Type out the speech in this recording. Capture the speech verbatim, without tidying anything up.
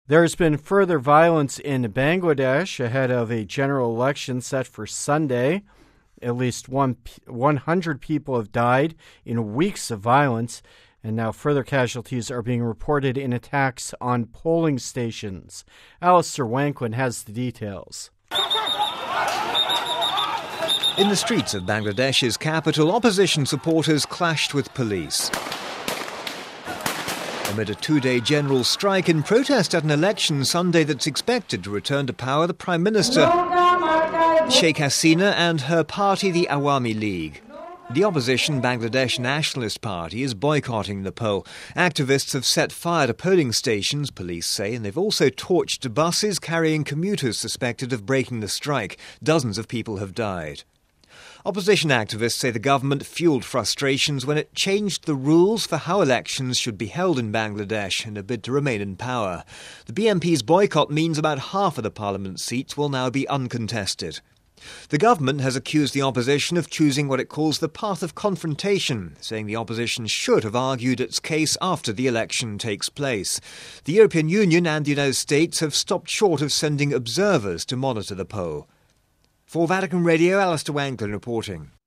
There has been further violence in Bangladesh ahead of a general election set for Sunday. At least one, one hundred people have died in weeks of violence, and now further casualties are being reported in attacks on polling stations. Alistair Wanklyn has the details. In the streets of Bangladesh's capital, opposition supporters clashed with police amid a two-day general strike in protest at an election Sunday that's expected to return to power the Prime Minister, Sheikh Hasina, and her party, the Awami League. The opposition Bangladesh Nationalist Party is boycotting the poll. Activists have set fire to polling stations, police say, and they've also torched buses carrying commuters suspected of breaking the strike. Dozens of people have died. Opposition activists say the government fueled frustrations when it changed the rules for how elections should be held in Bangladesh in a bid to remain in power. The B N P's boycott means about half of the parliament seats will now be uncontested. The government has accused the opposition of choosing what it calls the path of confrontation, saying the opposition should have argued its case after the election takes place. The European Union and the United States have stopped short of sending observers to monitor the poll. For Vatican Radio, Alistair Wanklyn reporting.